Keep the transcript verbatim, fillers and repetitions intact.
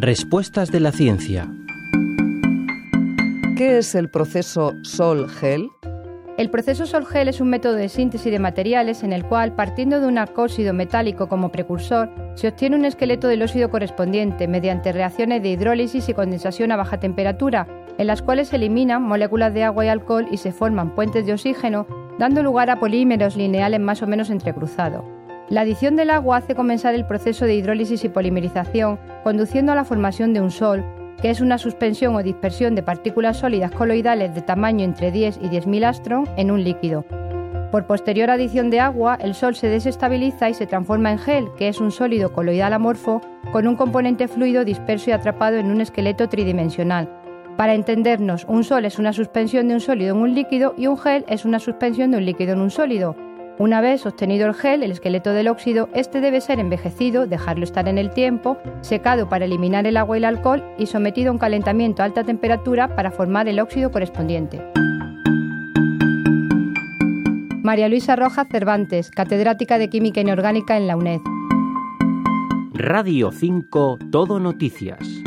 Respuestas de la ciencia. ¿Qué es el proceso Sol-Gel? El proceso Sol-Gel es un método de síntesis de materiales en el cual, partiendo de un alcóxido metálico como precursor, se obtiene un esqueleto del óxido correspondiente mediante reacciones de hidrólisis y condensación a baja temperatura, en las cuales se eliminan moléculas de agua y alcohol y se forman puentes de oxígeno, dando lugar a polímeros lineales más o menos entrecruzados. La adición del agua hace comenzar el proceso de hidrólisis y polimerización, conduciendo a la formación de un sol, que es una suspensión o dispersión de partículas sólidas coloidales de tamaño entre diez y diez mil angstrom en un líquido. Por posterior adición de agua, el sol se desestabiliza y se transforma en gel, que es un sólido coloidal amorfo con un componente fluido disperso y atrapado en un esqueleto tridimensional. Para entendernos, un sol es una suspensión de un sólido en un líquido y un gel es una suspensión de un líquido en un sólido. Una vez obtenido el gel, el esqueleto del óxido, este debe ser envejecido, dejarlo estar en el tiempo, secado para eliminar el agua y el alcohol y sometido a un calentamiento a alta temperatura para formar el óxido correspondiente. María Luisa Rojas Cervantes, catedrática de Química Inorgánica en la UNED. Radio cinco Todo Noticias.